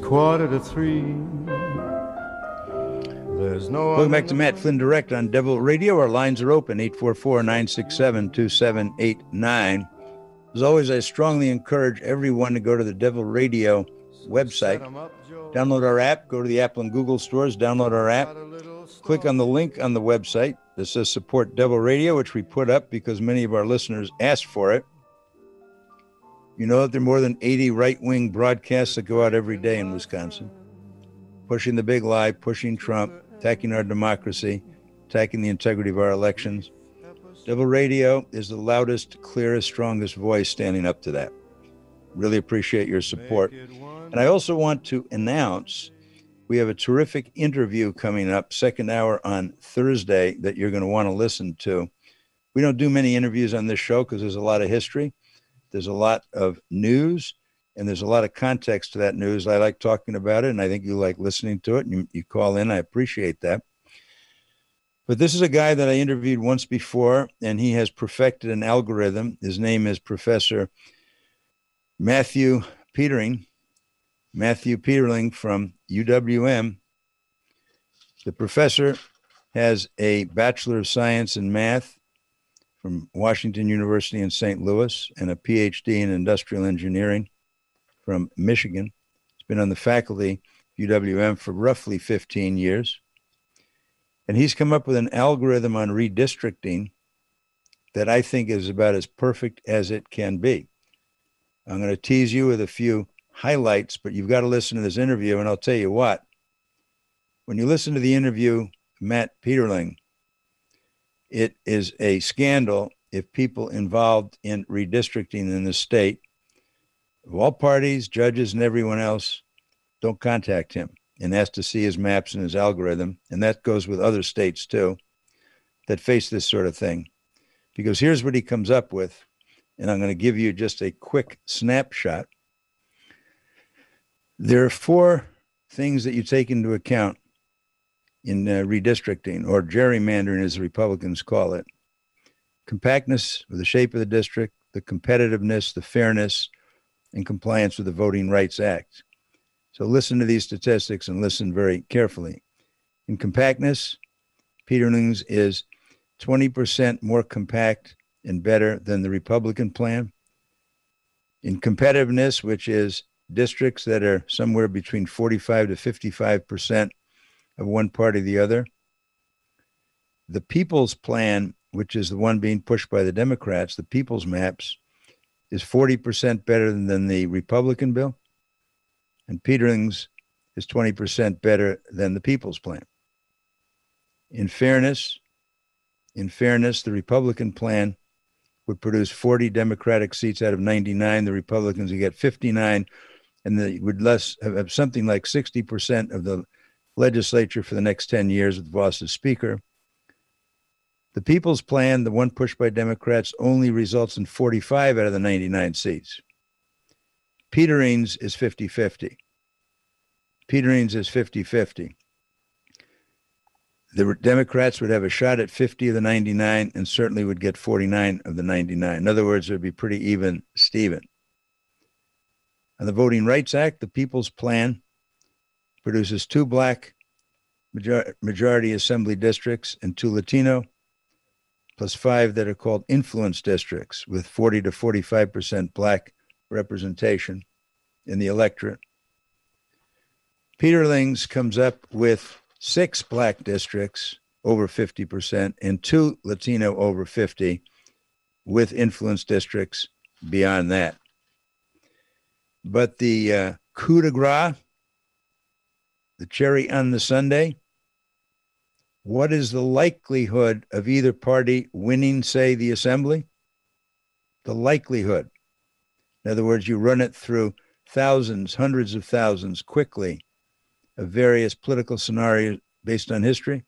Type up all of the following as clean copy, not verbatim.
2:45. There's no Welcome back to Matt Flynn Direct on Devil Radio. Our lines are open, 844-967-2789. As always, I strongly encourage everyone to go to the Devil Radio website. Download our app, go to the Apple and Google stores, download our app, click on the link on the website that says Support Devil Radio, which we put up because many of our listeners asked for it. You know that there are more than 80 right-wing broadcasts that go out every day in Wisconsin, pushing the big lie, pushing Trump, attacking our democracy, attacking the integrity of our elections. Devil Radio is the loudest, clearest, strongest voice standing up to that. Really appreciate your support. And I also want to announce we have a terrific interview coming up, second hour on Thursday, that you're going to want to listen to. We don't do many interviews on this show because there's a lot of history. There's a lot of news, and there's a lot of context to that news. I like talking about it, and I think you like listening to it, and you call in. I appreciate that. But this is a guy that I interviewed once before, and he has perfected an algorithm. His name is Professor Matthew Peterling from UWM. The professor has a Bachelor of Science in Math from Washington University in St. Louis and a PhD in Industrial Engineering from Michigan. He's been on the faculty of UWM for roughly 15 years. And he's come up with an algorithm on redistricting that I think is about as perfect as it can be. I'm going to tease you with a few highlights, but you've got to listen to this interview, and I'll tell you what. When you listen to the interview, Matt Peterling, it is a scandal if people involved in redistricting in the state, of all parties, judges, and everyone else, don't contact him and ask to see his maps and his algorithm. And that goes with other states, too, that face this sort of thing. Because here's what he comes up with, and I'm going to give you just a quick snapshot. There are four things that you take into account in redistricting, or gerrymandering as the Republicans call it. Compactness of the shape of the district, the competitiveness, the fairness, and compliance with the Voting Rights Act. So listen to these statistics and listen very carefully. In compactness, Peterling's is 20% more compact and better than the Republican plan. In competitiveness, which is districts that are somewhere between 45 to 55% of one party or the other. The People's Plan, which is the one being pushed by the Democrats, the People's Maps, is 40% better than the Republican bill. And Peterling's is 20% better than the People's Plan. In fairness, the Republican plan would produce 40 Democratic seats out of 99. The Republicans would get 59, and they would have something like 60% of the legislature for the next 10 years with Voss as Speaker. The People's Plan, the one pushed by Democrats, only results in 45 out of the 99 seats. Peterling's is 50-50. Peterling's is 50-50. The Democrats would have a shot at 50 of the 99 and certainly would get 49 of the 99. In other words, it would be pretty even, Steven. On the Voting Rights Act, the People's Plan produces 2 black majority assembly districts and 2 Latino, plus 5 that are called influence districts with 40 to 45% black representation in the electorate. Peterling's comes up with 6 black districts over 50% and 2 Latino over 50 with influence districts beyond that. But the coup de grace, the cherry on the sundae, what is the likelihood of either party winning, say, the assembly? The likelihood. In other words, you run it through thousands, hundreds of thousands quickly of various political scenarios based on history.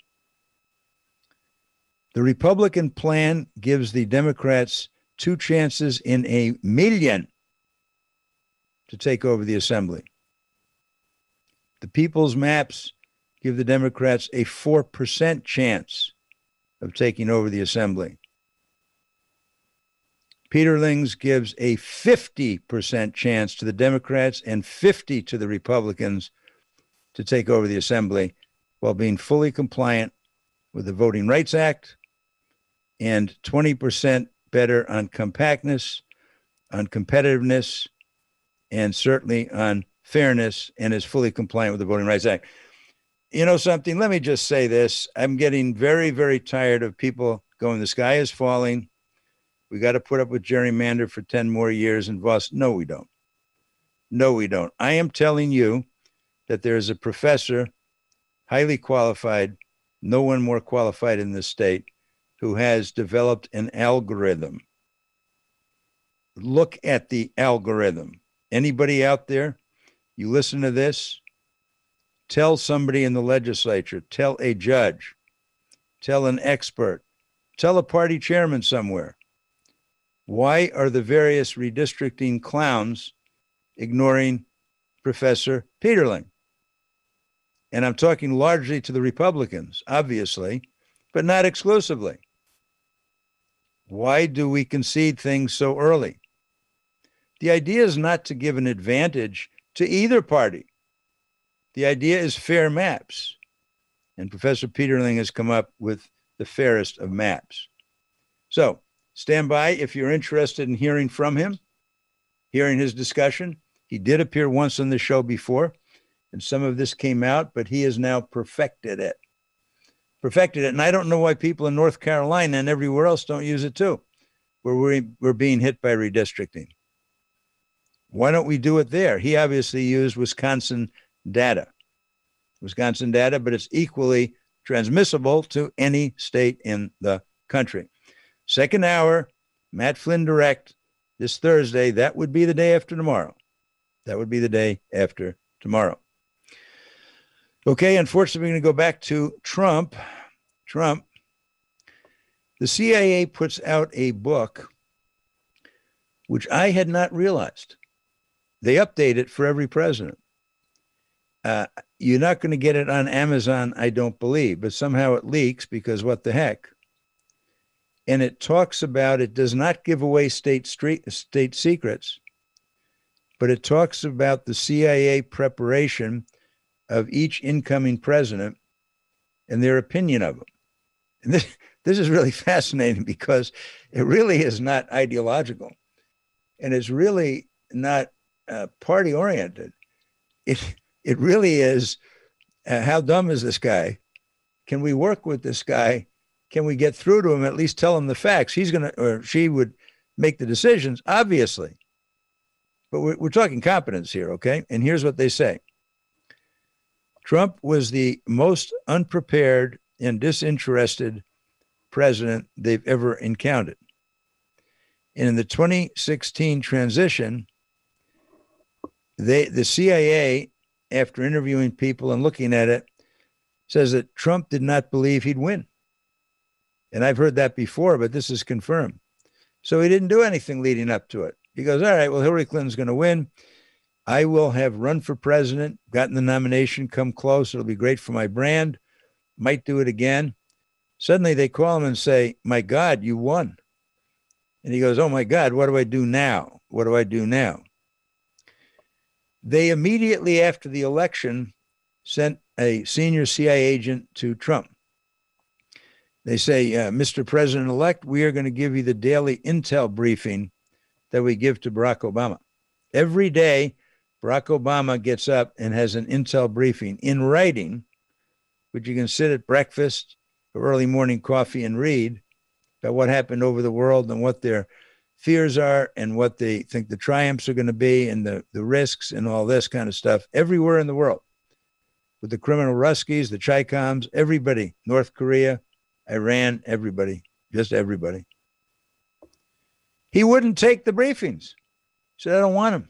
The Republican plan gives the Democrats 2 chances in a million to take over the assembly. The People's Maps give the Democrats a 4% chance of taking over the assembly. Peterlings gives a 50% chance to the Democrats and 50 to the Republicans to take over the assembly while being fully compliant with the Voting Rights Act and 20% better on compactness, on competitiveness, and certainly on fairness, and is fully compliant with the Voting Rights Act. You know something? Let me just say this. I'm getting very, very tired of people going, the sky is falling. We got to put up with gerrymander for 10 more years and Voss. No, we don't. No, we don't. I am telling you that there is a professor, highly qualified, no one more qualified in this state, who has developed an algorithm. Look at the algorithm. Anybody out there, you listen to this, tell somebody in the legislature, tell a judge, tell an expert, tell a party chairman somewhere. Why are the various redistricting clowns ignoring Professor Peterling? And I'm talking largely to the Republicans, obviously, but not exclusively. Why do we concede things so early? The idea is not to give an advantage to either party. The idea is fair maps. And Professor Peterling has come up with the fairest of maps. So stand by if you're interested in hearing from him, hearing his discussion. He did appear once on the show before, and some of this came out, but he has now perfected it. And I don't know why people in North Carolina and everywhere else don't use it too, where we're being hit by redistricting. Why don't we do it there? He obviously used Wisconsin data, but it's equally transmissible to any state in the country. Second hour, Matt Flynn Direct this Thursday. That would be the day after tomorrow. Okay, unfortunately, we're going to go back to Trump. The CIA puts out a book, which I had not realized. They update it for every president. You're not going to get it on Amazon, I don't believe, but somehow it leaks because what the heck? And it talks about, it does not give away state secrets, but it talks about the CIA preparation of each incoming president and their opinion of them. And this is really fascinating because it really is not ideological and it's really not party oriented. It really is, how dumb is this guy? Can we work with this guy? Can we get through to him, at least tell him the facts? He's going to, or she would make the decisions, obviously. But we're talking competence here, okay? And here's what they say. Trump was the most unprepared and disinterested president they've ever encountered. And in the 2016 transition, the CIA, after interviewing people and looking at it, says that Trump did not believe he'd win. And I've heard that before, but this is confirmed. So he didn't do anything leading up to it. He goes, all right, well, Hillary Clinton's going to win. I will have run for president, gotten the nomination, come close. It'll be great for my brand. Might do it again. Suddenly they call him and say, my God, you won. And he goes, oh my God, what do I do now? What do I do now? They immediately after the election sent a senior CIA agent to Trump. They say, Mr. President-elect, we are going to give you the daily intel briefing that we give to Barack Obama. Every day, Barack Obama gets up and has an intel briefing in writing, which you can sit at breakfast or early morning coffee and read about what happened over the world and what their fears are and what they think the triumphs are going to be and the risks and all this kind of stuff everywhere in the world. With the criminal Ruskies, the Chi-Coms, everybody, North Korea, Iran, everybody, just everybody. He wouldn't take the briefings. He said, I don't want him.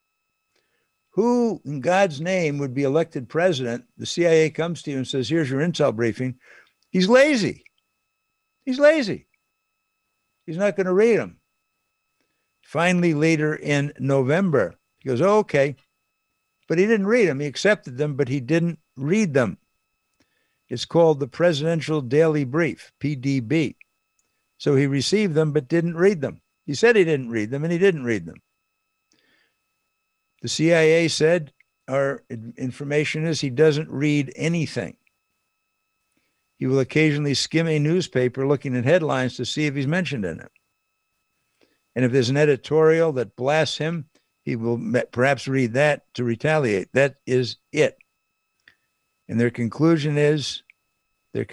Who in God's name would be elected president? The CIA comes to you and says, here's your intel briefing. He's lazy. He's not going to read them. Finally, later in November, he goes, oh, okay. But he didn't read them. He accepted them, but he didn't read them. It's called the Presidential Daily Brief, PDB. So he received them, but didn't read them. He said he didn't read them, and he didn't read them. The CIA said our information is he doesn't read anything. He will occasionally skim a newspaper looking at headlines to see if he's mentioned in it. And if there's an editorial that blasts him, he will perhaps read that to retaliate. That is it. And their conclusion is that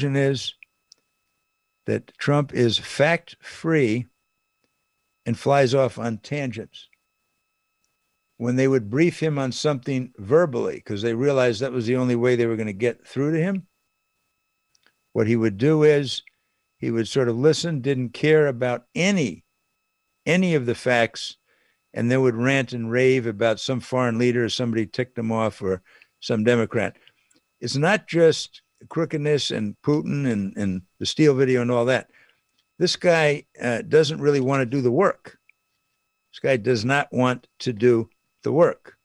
Trump is fact-free and flies off on tangents. When they would brief him on something verbally, because they realized that was the only way they were going to get through to him, what he would do is he would sort of listen, didn't care about any of the facts, and then would rant and rave about some foreign leader or somebody ticked him off or some Democrat. It's not just crookedness and Putin and the Steele video and all that. This guy doesn't really want to do the work. This guy does not want to do the work.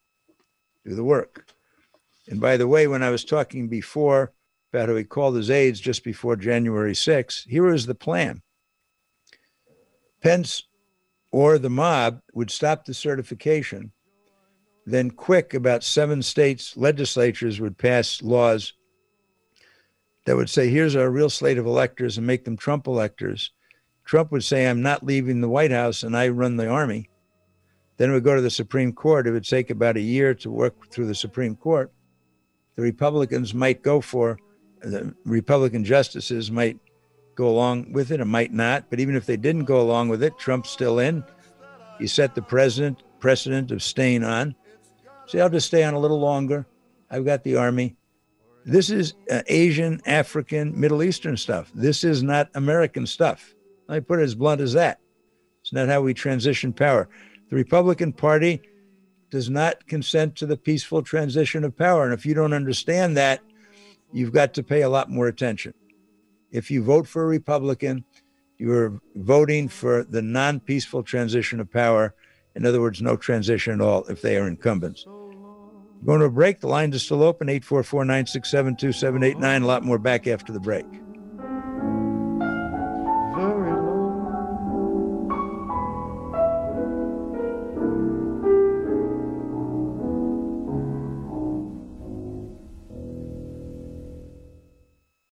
And by the way, when I was talking before about how he called his aides just before January 6th, here is the plan. Pence or the mob would stop the certification. Then quick, about 7 states' legislatures would pass laws that would say, here's our real slate of electors, and make them Trump electors. Trump would say, I'm not leaving the White House, and I run the army. Then it would go to the Supreme Court. It would take about a year to work through the Supreme Court. The Republicans might go for, the Republican justices might go along with it or might not. But even if they didn't go along with it, Trump's still in. He set the precedent of staying on. So I'll just stay on a little longer. I've got the army. This is Asian, African, Middle Eastern stuff. This is not American stuff. Let me put it as blunt as that. It's not how we transition power. The Republican Party does not consent to the peaceful transition of power. And if you don't understand that, you've got to pay a lot more attention. If you vote for a Republican, you're voting for the non-peaceful transition of power. In other words, no transition at all if they are incumbents. Going to a break. The lines are still open, 844-967-2789. A lot more back after the break.